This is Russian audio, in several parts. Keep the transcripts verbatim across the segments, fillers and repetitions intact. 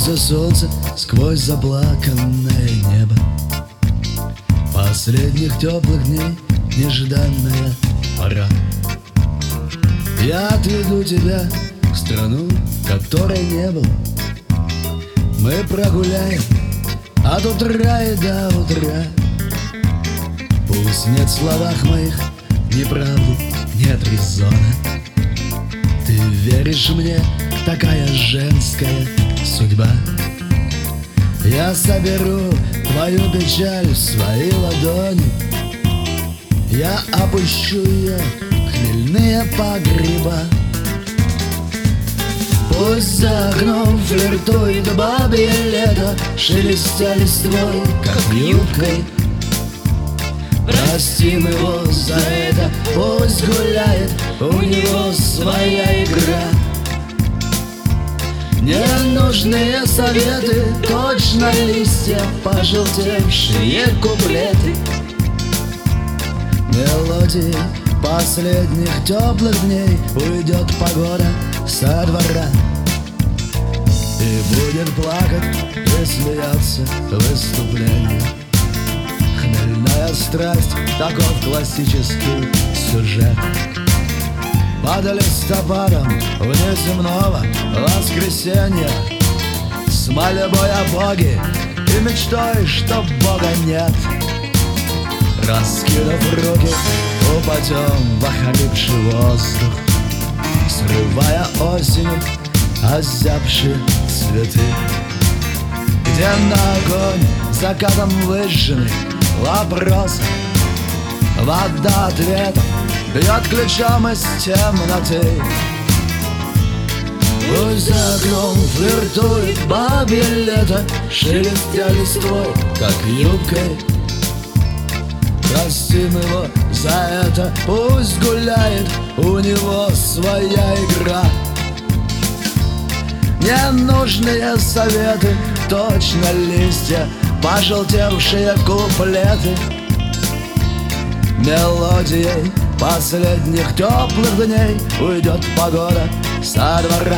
Пробьется солнце сквозь заплаканное небо. Последних теплых дней нежданная пора. Я отведу тебя в страну, которой не было. Мы прогуляем от утра и до утра. Пусть нет в словах моих ни правды, нет резона. Ты веришь мне, такая женская судьба. Я соберу твою печаль в свои ладони. Я опущу ее в хмельные погреба. Пусть за окном флиртует бабье лето, шелестя листвой, как юбкой. Простим его за это, пусть гуляет, у него своя игра. Ненужные советы, точно листья, пожелтевшие куплеты. Мелодии последних теплых дней уйдет погода со двора. И будет плакать и смеяться выступление. Хмельная страсть, таков классический сюжет. Под листопадом внеземного воскресенья, с мольбой о Боге и мечтой, что Бога нет. Раскинув руки, упадем в охрипший воздух, срывая осенью озябшие цветы. Где на огонь закатом выжжены вопросы, вода ответом бьет ключом из темноты. Пусть за окном флиртует бабье лето, шелестя листвой, как юбкой. Простим его за это, пусть гуляет, у него своя игра. Ненужные советы, точно листья, пожелтевшие куплеты. Мелодией последних теплых дней уйдет погода со двора.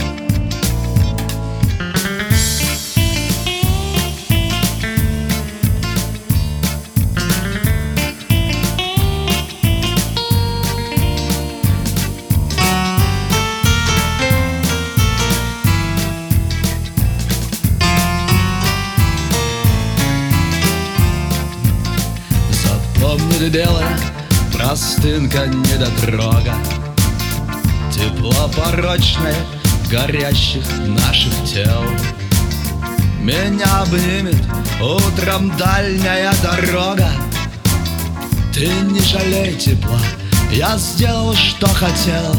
Помнит белая простынка недотрога, тепло порочное горящих наших тел. Меня обнимет утром дальняя дорога. Ты не жалей тепла, я сделал, что хотел.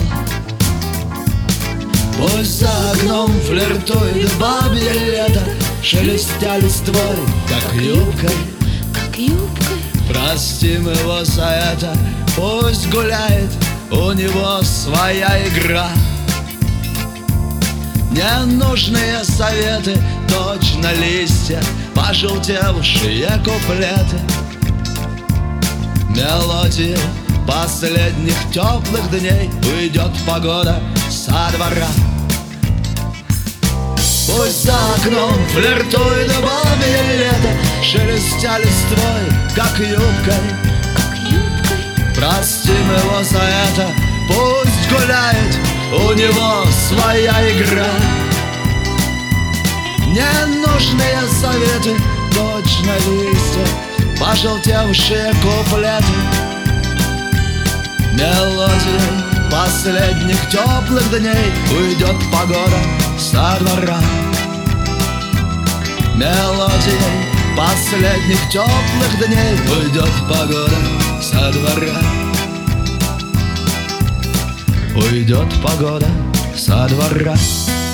Пусть за окном флиртует бабье лето, шелестя листвой, как юбкой, как юбкой. Простим его за это, пусть гуляет, у него своя игра. Ненужные советы, точно листья, пожелтевшие куплеты. Мелодии последних теплых дней уйдет погода со двора. Пусть за окном флиртует бабье лето, шелестя листвой, как юбкой, как юбкой. Простим его за это, пусть гуляет, у него своя игра. Ненужные советы, точно листья, пожелтевшие куплеты. Мелодией последних теплых дней уйдет погода со двора. Мелодией последних теплых дней уйдет погода со двора. Уйдет погода со двора.